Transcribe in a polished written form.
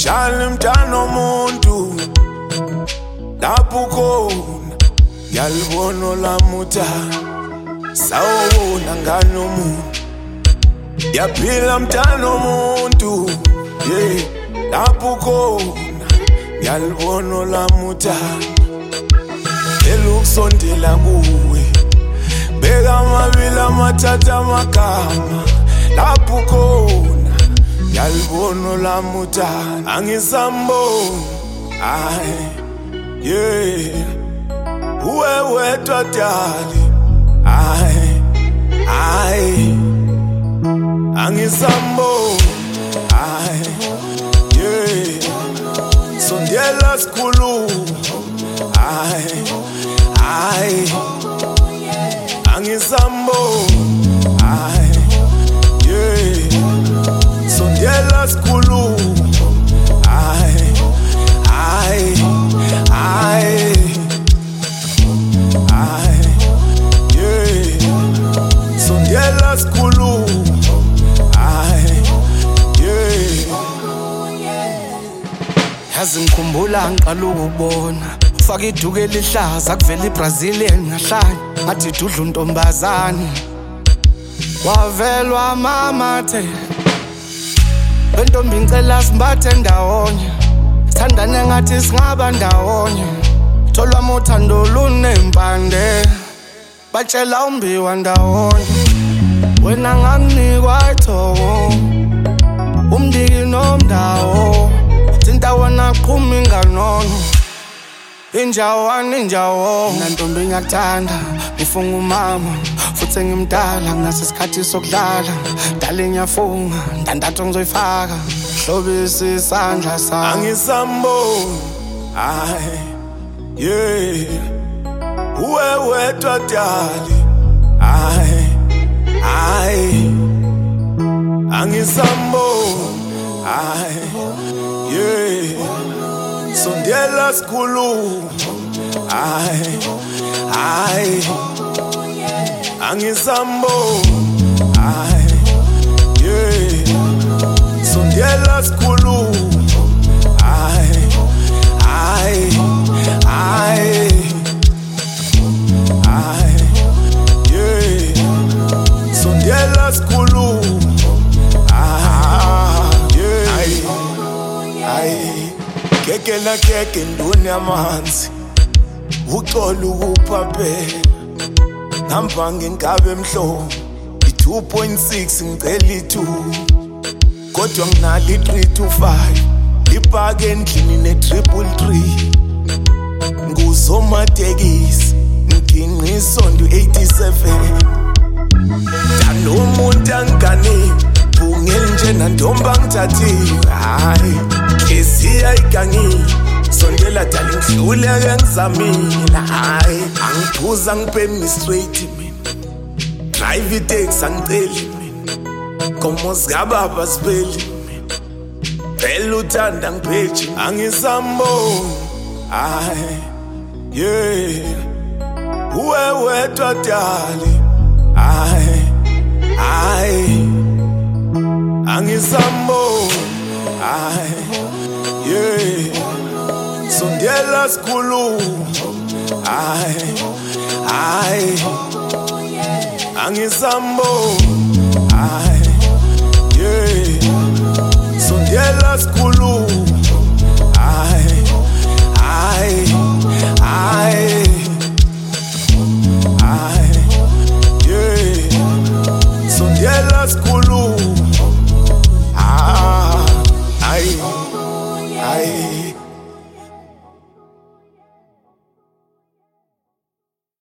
Shali mntana omuntu lapho khona yalibona lamuta sawubona ngani umuntu yaphila mntana omuntu lapho khona yalibona lamuta elukusondela kuwe beka amabili amathatha amagama lapho khona yalibona lamuta angisamboni uwe wedwa dali angisamboni sondela sikhuluma angisamboni sondela sikhuluma sondela sikhuluma yazi ngikhumbula ngiqala ukubona ufaka iduku elihlaza kuvela iBrazilian ngahlanye ngathi idudla untombazane wavelwa amamathe bentombi ngicela simbathe ndawonye sithandane ngathi singaba ndawonye tholwa mothando lunempande batshela umbiwa ndawonye wena nganginikwa ithongo umndiki nomndawo thinta wona qhuma inganono injawo mina ntombi ngiyakuthanda ngifunga umama futhi ngimdala nginasesikhathi sokudlala dala ngiyafunga ndandatho ngizoyifaka hlobisa isandla sami angisamboni uwe wedwa dali angisamboni sondela sikhuluma angisamboni sondela sikhuluma sondela sikhuluma keke na keke nduni amanzi uxolo ukuphaphela ngambanga inkabe emhlobo i2.6 ngicela i2 kodwa nginalo i325 libhake endlini ne333 nguzomatekisi nginqi isonto 87 danomuntu angane bungel njena ndomba ngithathiwe kesiya igangile sondela dali ngihluleke ngizamile angiphuza ngipeni straight mina drive itaxi angiceli mina komo zikababa sibeli mina phela uthanda ngipheji angisamboni uwe wedwa dali angisamboni sondela sikhuluma angisamboni